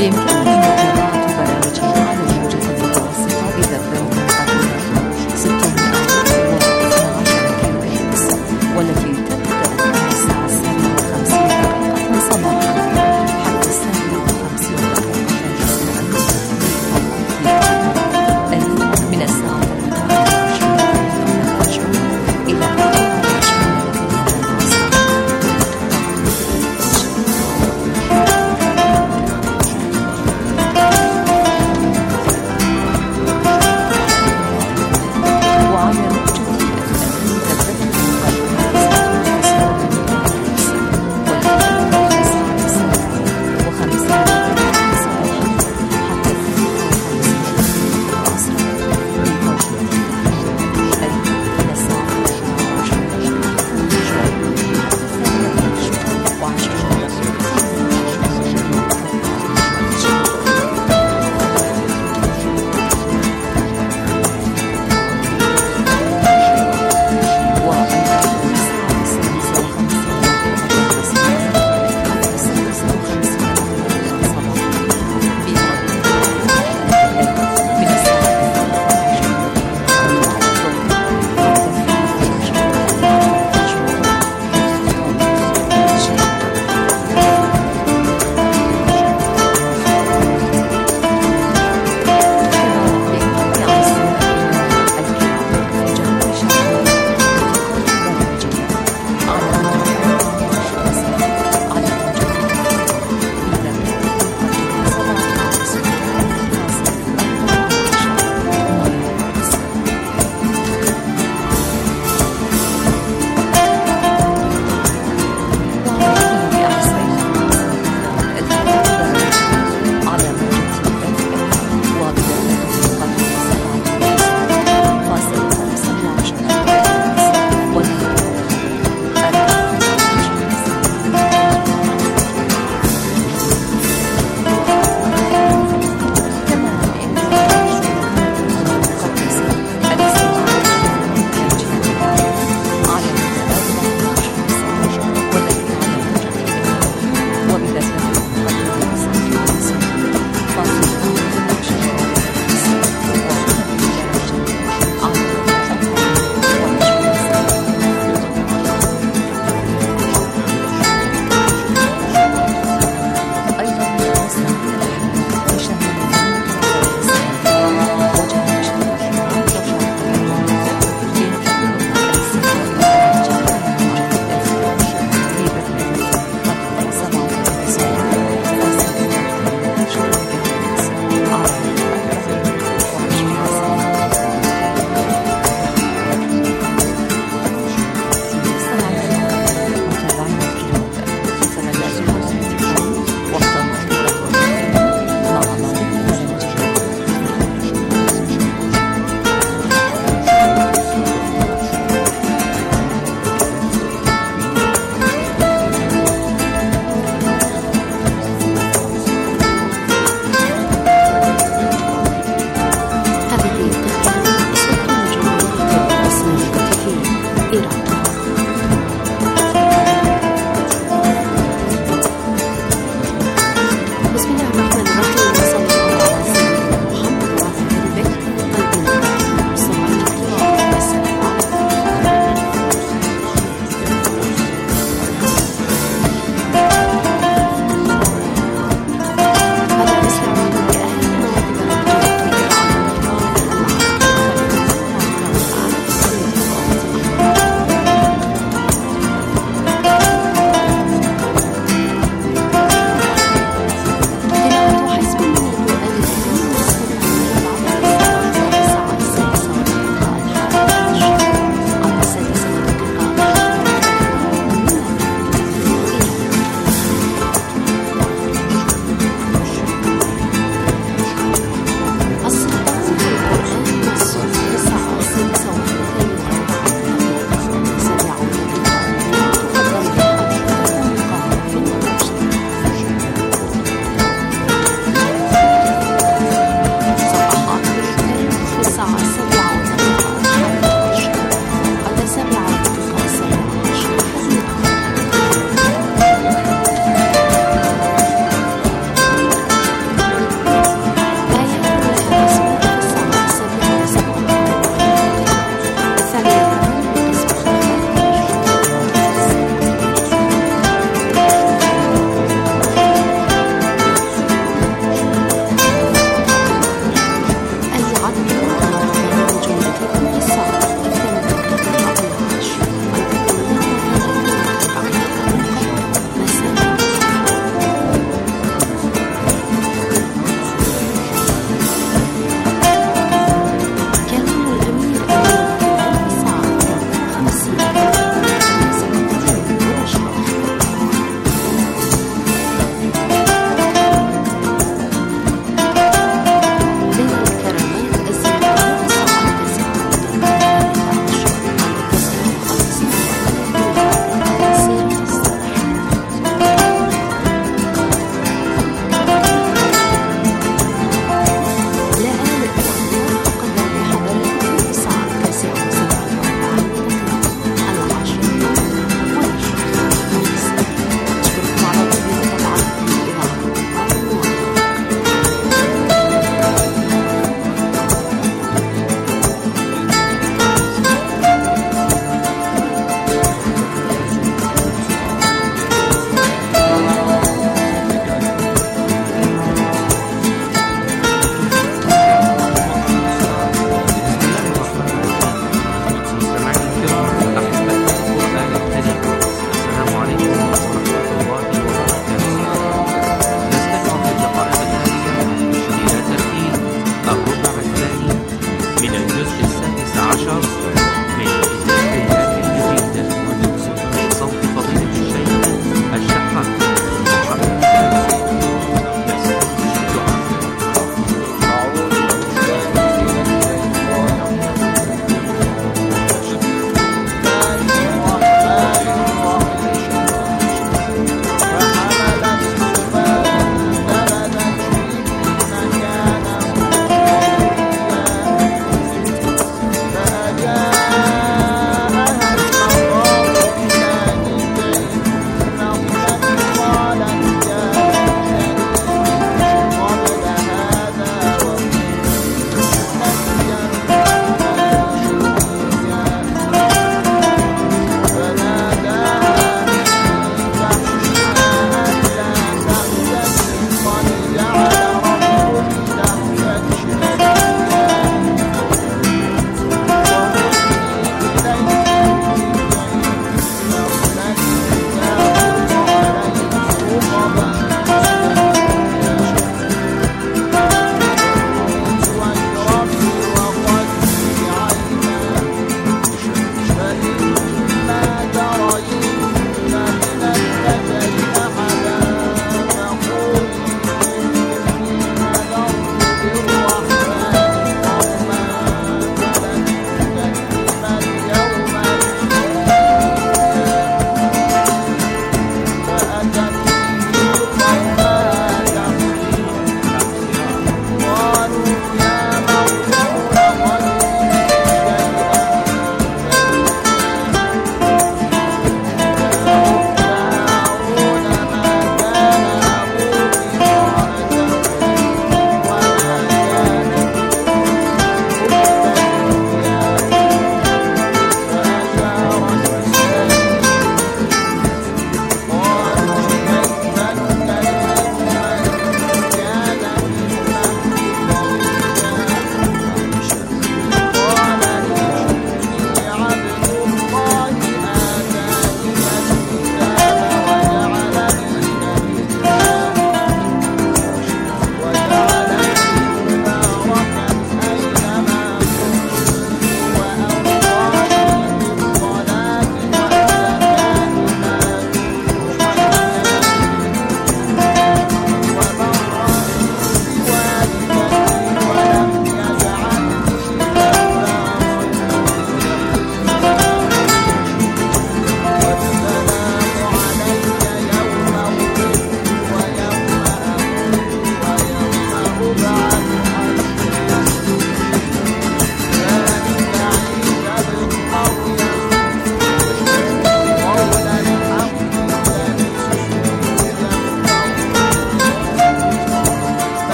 بإمكانكم متابعة برامجنا على الموجة المتوسطة بذبذب قدرها 612 كيلوهرتز، والتي تبدأ من الساعة 7:50 صباحا حتى الساعة 50 مساء، أي من الساعة 13 إلى 14.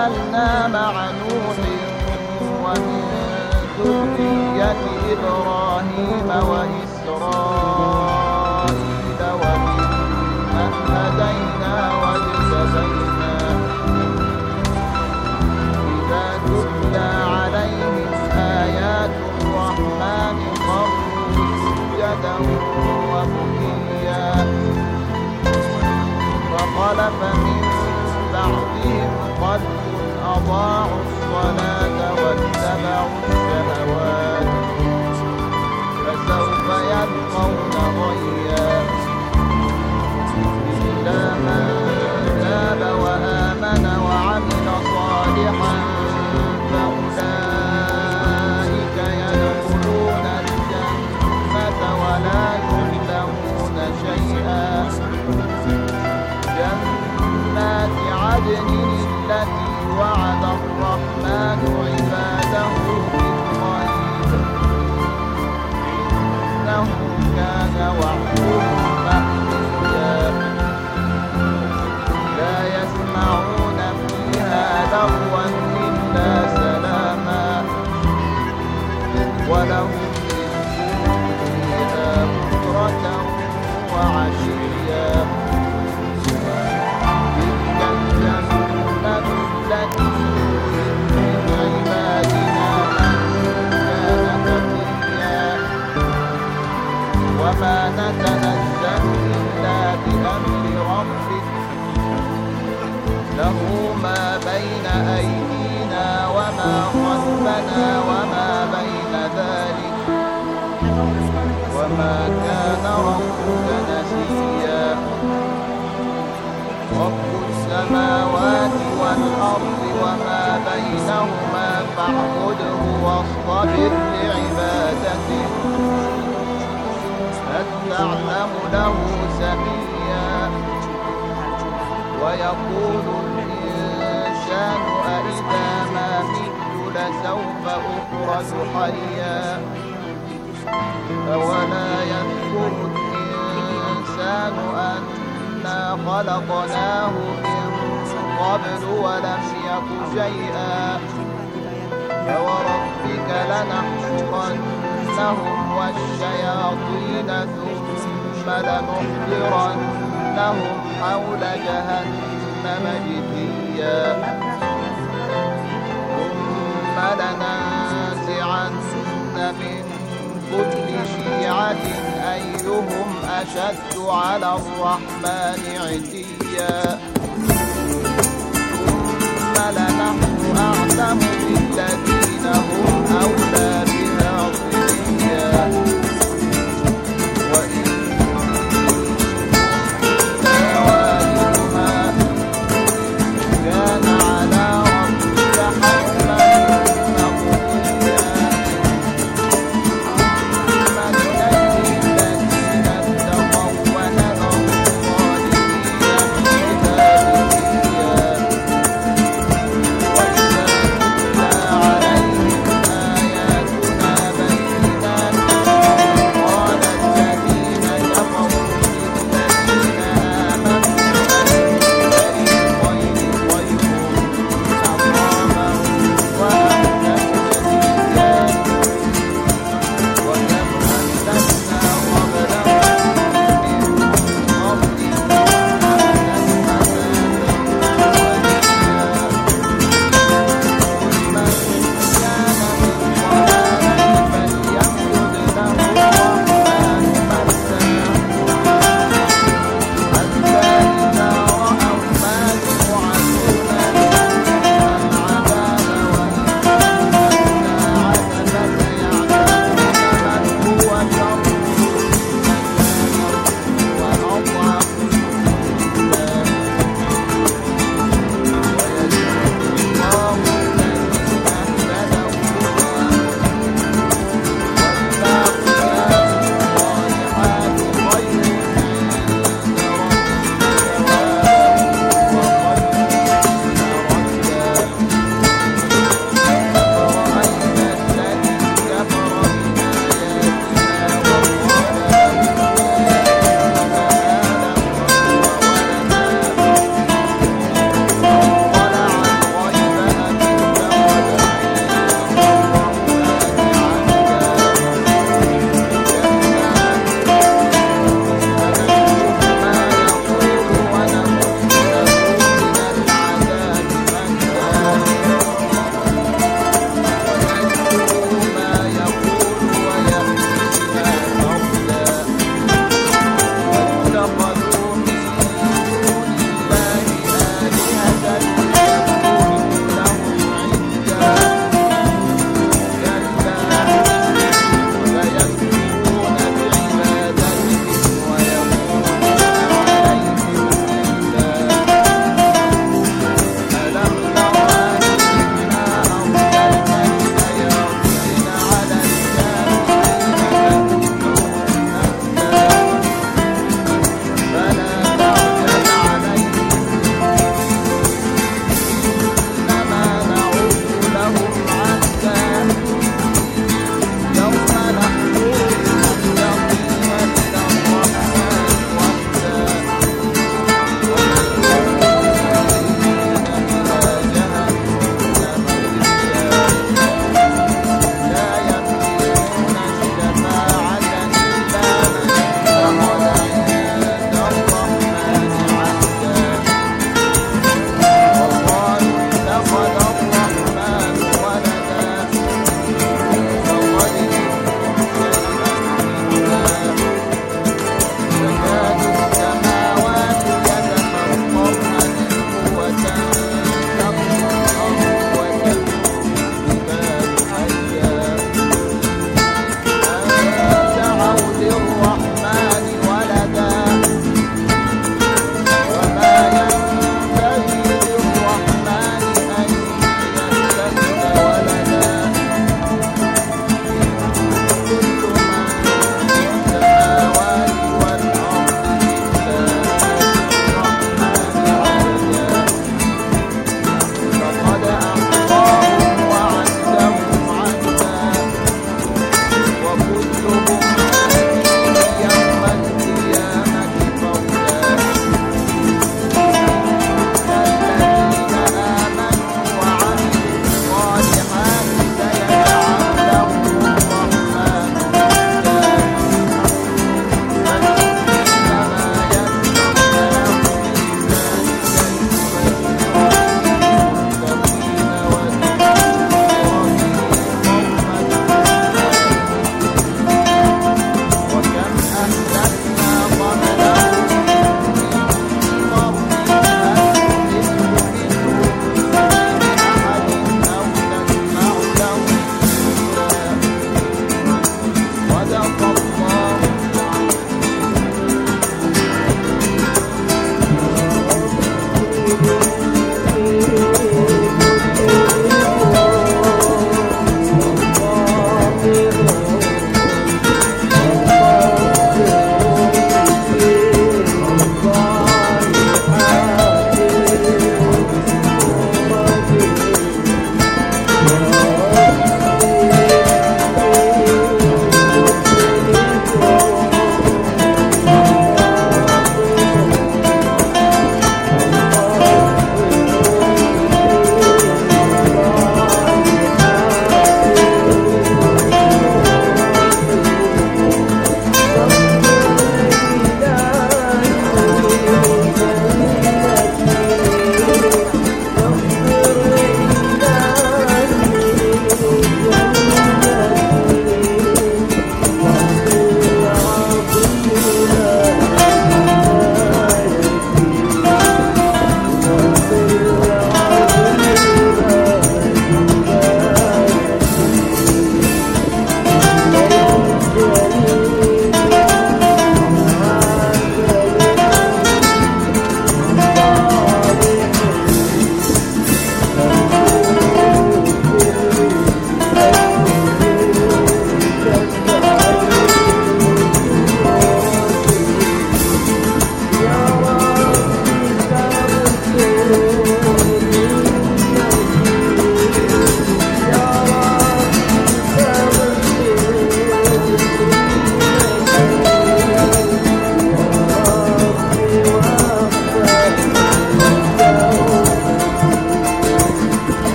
حملنا مع نوح ومن ذرية إبراهيم وإسرائيل وممن هدينا واجتبينا إذا تتلى عليهم آيات الرحمن خروا سجدا وبكيا فخلف من بعدهم خلف أضاعوا الصلاة واتبعوا الشهوات فسوف يلقون غيا إلا من تاب وآمن وعمل صالحا فأولئك يدخلون الجنة ولا يظلمون شيئا جنات عدن التي وعد الرحمن عباده بالغيب إنه كان وعده مأتيا لا يسمعون فيها لغوا إلا سلاما ولهم رزقهم فيها بكرة وعشيا التي من عبادنا من كان تقيا وما نتنزل إلا بأمر ربك له ما بين أيدينا وما خلفنا وما بين ذلك وما كان ربك نسيا رب السماوات والأرض وما بينهما فاعبده واصطبر لعبادته هل تعلم له سميا ويقول الإنسان أإذا ما مت لسوف أخرج حيا أولا يذكر الإنسان أنا خلقناه من قبل ولم يك شيئا فوربك لنحشرنهم والشياطين ثم لنحضرنهم حول جهنم جثيا ثم لننزعن من كل شيعة أيهم أشد على الرحمن عتيا ثم لنحن أعلم بالذين هم أولى بها صليا وإن والدها كان على ربك حتما مقضيا ثم ننجي الذين اتقوا ونذر الظالمين فيها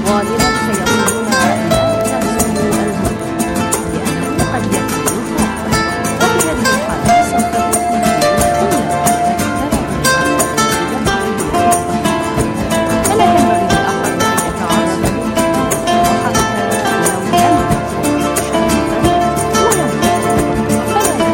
غالبا سيقولون لا تهزموا الموت لأنه قد يكون خطأ، وفي هذه الحالة سوف تكون فلا ينبغي لأحد أن يتعرض للخطأ حتى لو لم يكن شديدا ولم يكن فلا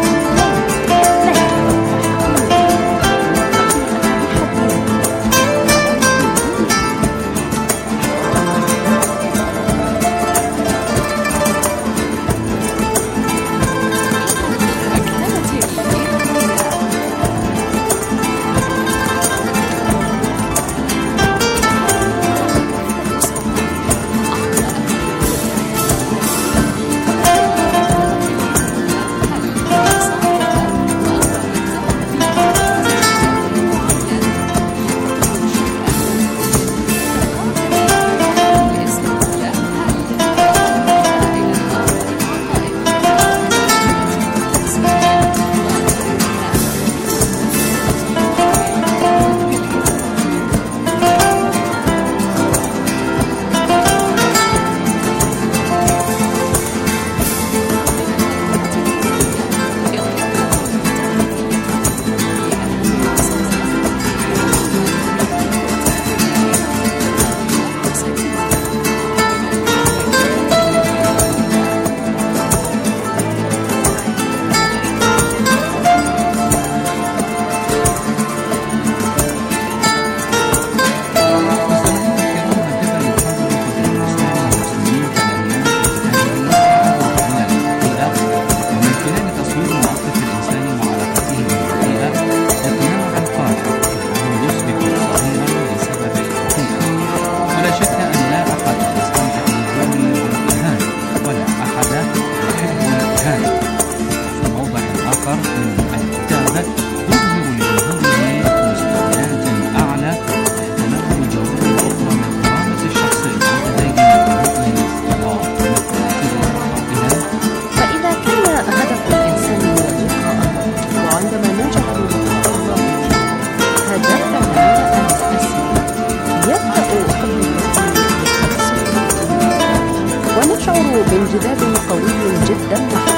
بانجذاب قوي جدا.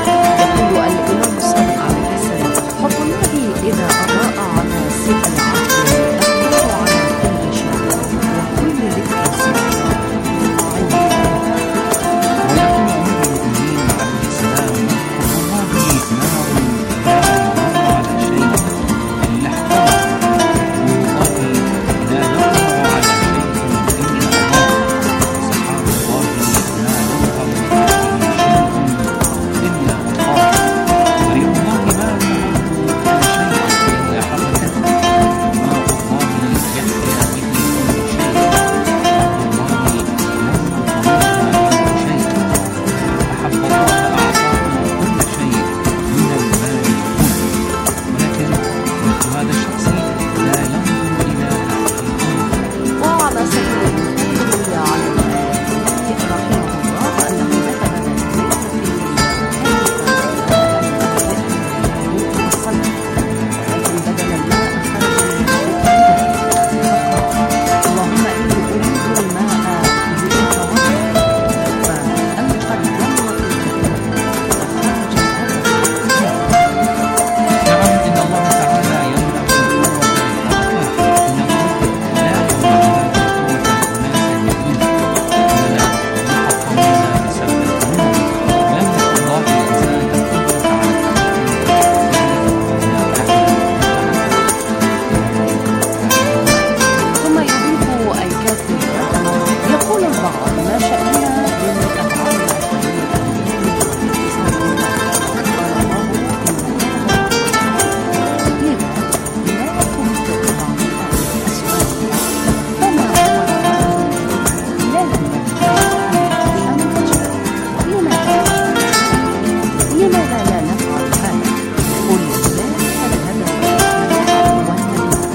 يقول الإمام الصادق عليه السلام: حب الله إذا أضاء على سبع العقل أضاء على كل شيء وكل ذكر سبحانه.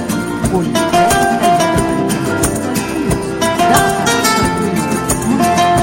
قل ذلك الهدف الجميل. دعها تكون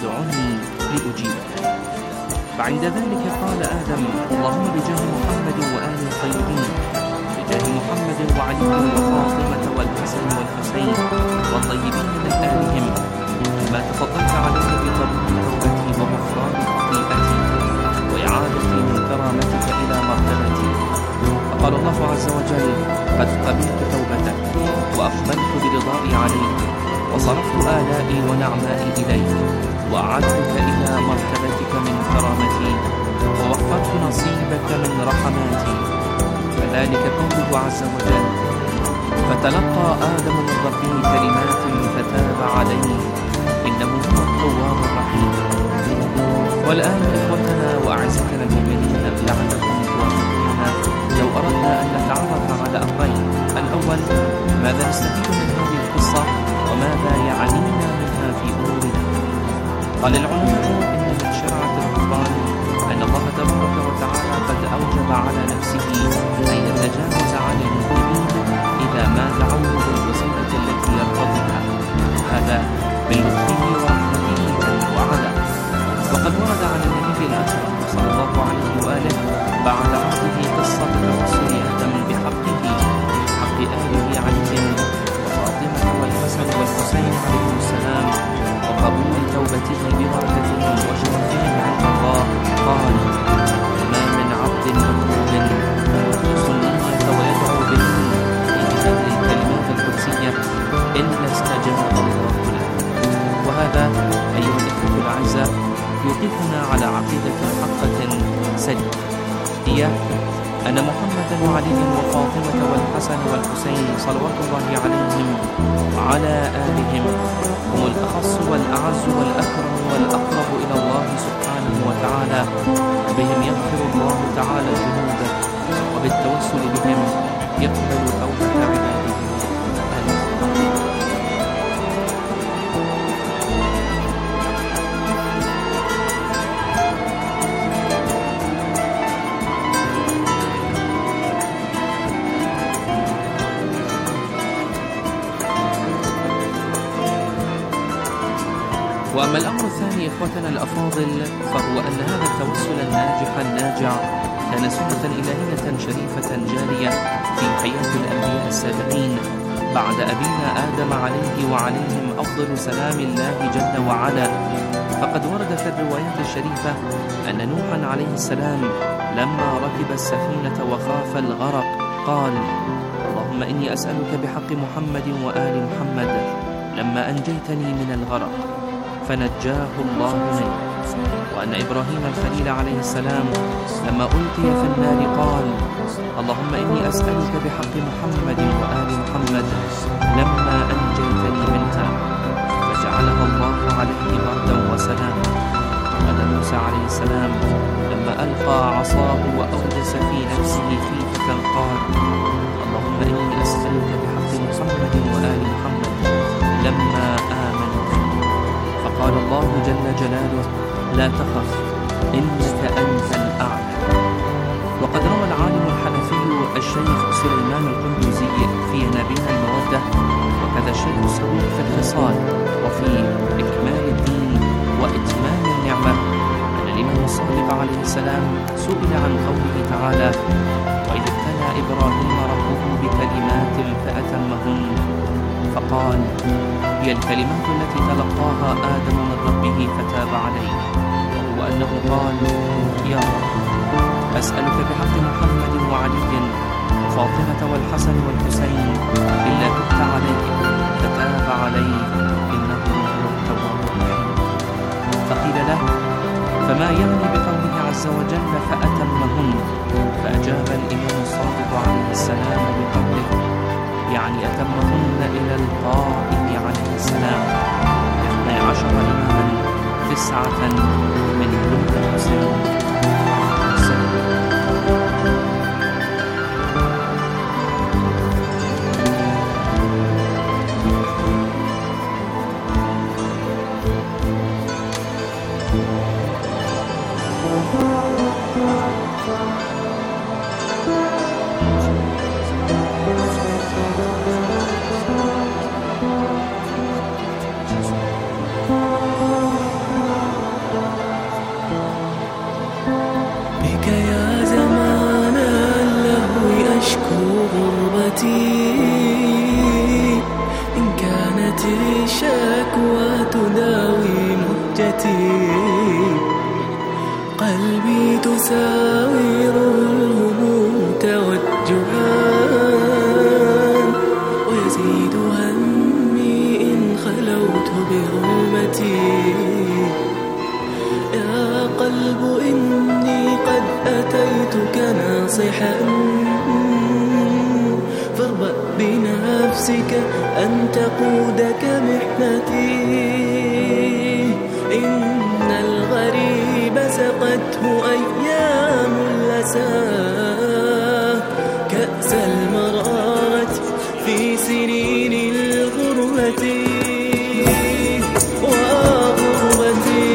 ادعني لأجيبك. فعند ذلك قال آدم: اللهم بجاه محمد وآل الطيبين، بجاه محمد وعلي وفاطمة والحسن والحسين والطيبين من آلهم، ما تفضلت علي بقبول توبتي وغفران خطيئتي وإعادتي من كرامتك إلى مرتبتي. فقال الله عز وجل: قد قبلت توبتك وأقبلت برضائي عليك، وصرفت آلائي ونعمائي إليك، وأعدتك إلى مرتبتك من كرامتي، ووفرت نصيبك من رحماتي. فذلك قوله عز وجل: فتلقى آدم من ربه كلمات فتاب عليه إنه هو التواب الرحيم. والآن إخوتنا وأعزتنا المؤمنين لعلكم توافقوننا لو أردنا أن نتعرف على أمرين: الأول، ماذا نستفيد من هذه القصة وماذا يعنينا منها في أمورنا؟ قال العلماء إن من شرعة القرآن أن الله تبارك وتعالى قد أوجب على نفسه أن يتجاوز عن المذنبين إذا ما دعوه بالوسيلة التي يرتضيها، هذا من لطفه ورحمته جل وعلا. وقد ورد عن النبي الأكرم صلى الله عليه وآله بعد عرضه قصة توسل آدم بحقه حق آله علي وفاطمة والحسن والحسين عليهم السلام وقبول توبته ببركتهم وشرفهم عند الله، قال: ما من عبد مطلوب سنية ويدعو به في هذه الكلمات القدسية إلا استجاب الله له. وهذا أيها الإخوة الأعزاء يوقفنا على عقيدة حقة سليمة، هي أن محمدا وعلي وفاطمة والحسن والحسين صلوات الله عليهم وعلى آلهم هم الأخص والأعز والأكرم والأقرب إلى الله سبحانه وتعالى، وبهم يغفر الله تعالى الذنوب، وبالتوسل بهم يقبل توبة عباده. وأما الأمر الثاني إخوتنا الأفاضل، فهو أن هذا التوسل الناجح الناجع كان سنة إلهية شريفة جارية في حياة الأنبياء السابقين بعد أبينا آدم عليه وعليهم أفضل سلام الله جل وعلا. فقد ورد في الروايات الشريفة أن نوحا عليه السلام لما ركب السفينة وخاف الغرق قال: اللهم إني أسألك بحق محمد وآل محمد لما أنجيتني من الغرق، فنجاه الله منه. وأن إبراهيم الخليل عليه السلام لما ألقي في النار قال: اللهم إني أسألك بحق محمد وآل محمد لما أنجيتني منها، فجعلها الله عليه بردا وسلاما. وأن موسى عليه السلام لما ألقى عصاه وأوجس في نفسه خيفة قال: اللهم إني أسألك بحق محمد وآل محمد لما آمنوا. فقال الله جل جلاله: لا تخف إنك أنت الأعلى. وقد روى العالم الحنفي الشيخ سليمان القندوزي في نبيل المودة، وكذا الشيخ الصدوق في الخصال وفي إكمال الدين وإتمام النعمة، أن الإمام الصادق عليه السلام سئل عن قوله تعالى: وإذ ابتلى إبراهيم ربه بكلمات فأتمهن، فقال: هي الكلمات التي تلقاها آدم من ربه فتاب عليه، وهو أنه قال: يا رب أسألك بحق محمد وعلي وفاطمة والحسن والحسين إلا تبت عليه فتاب عليه إنه هو التواب الرحيم. فقيل له: فما يعني بقوله عز وجل فأتمهن؟ فأجاب الإمام الصادق عليه السلام بقوله: يعني أتمهن إلى القائد عليه السلام 12 إماما 9 من كل حسين. غربتي. قلبي تساوره الهموم توجعان، ويزيد همي إن خلوت بغربتي. يا قلب إني قد أتيتك ناصحا، فاربأ بنفسك أن تقودك محنتي. إن الغريب سقته أيام الأسى، كأس المرارة في سنين الغربة وغربتي.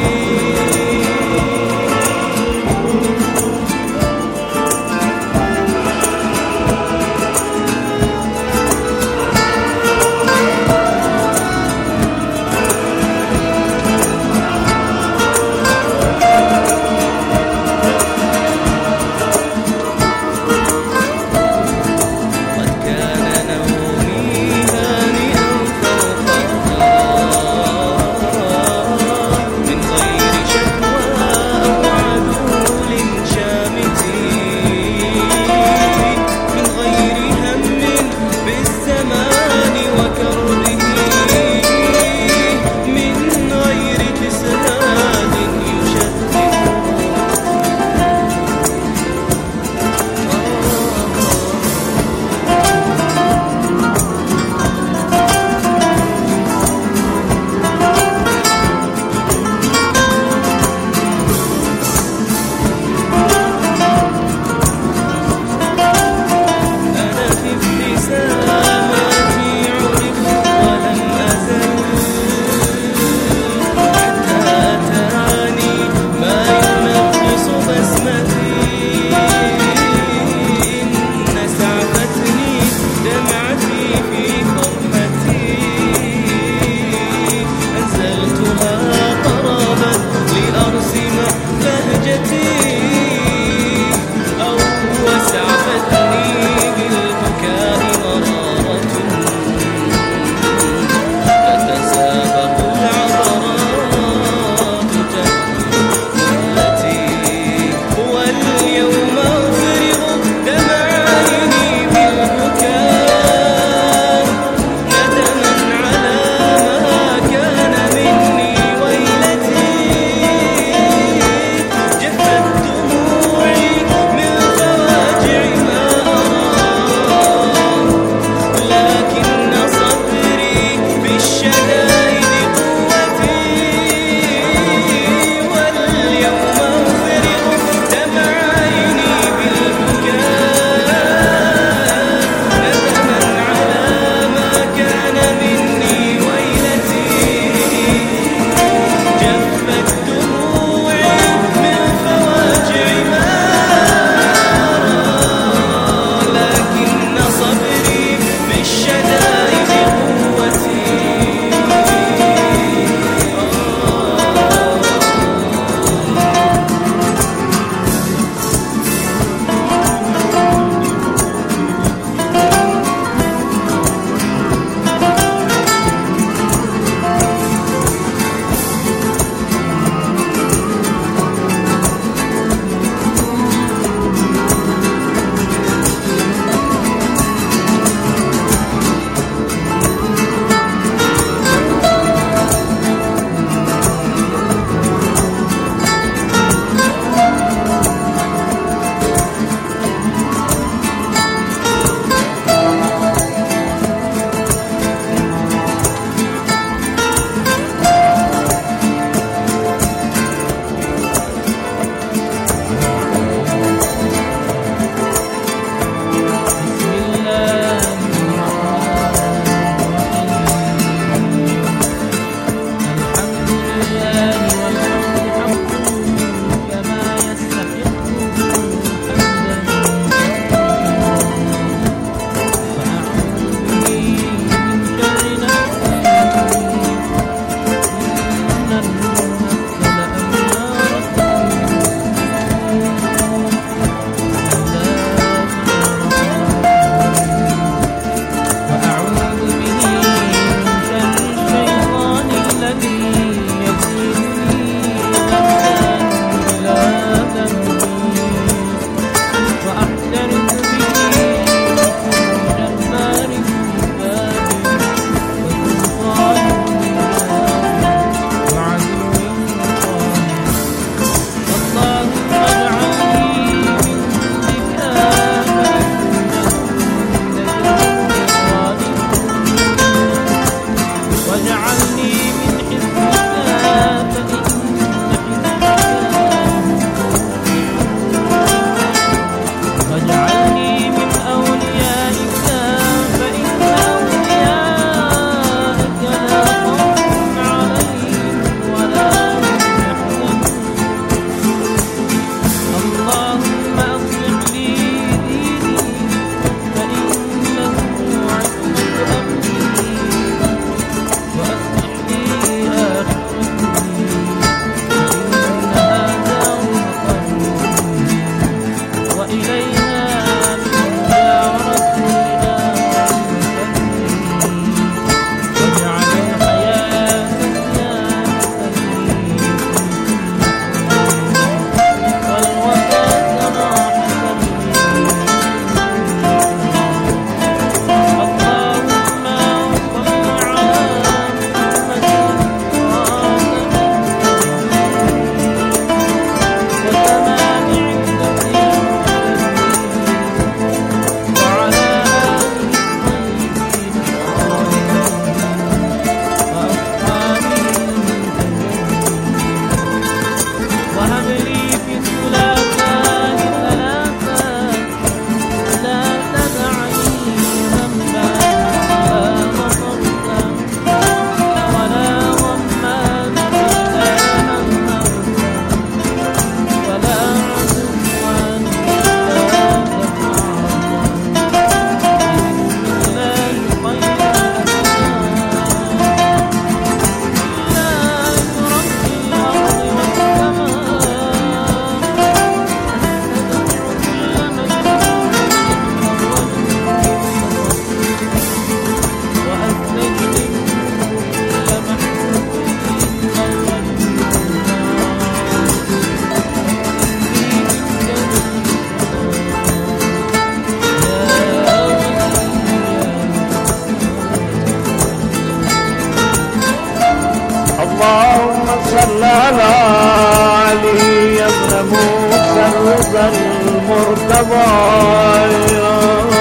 القضايا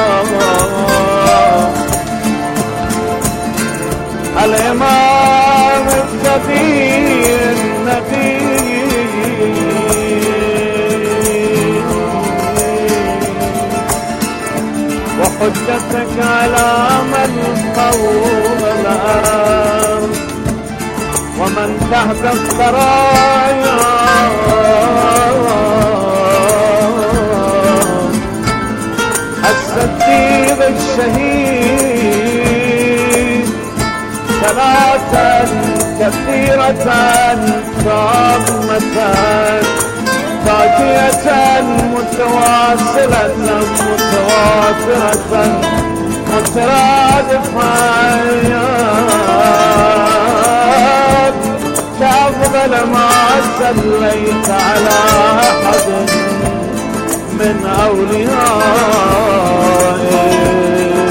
الإمام الكبير النبي وحجتك على من قوم الأرض ومن تحت الثرايا الصديق الشهيد ثلاثا كثيرة تامة باقية متواصلة متواترة مترادفة كأفضل ما صليت على أحد من أوليائك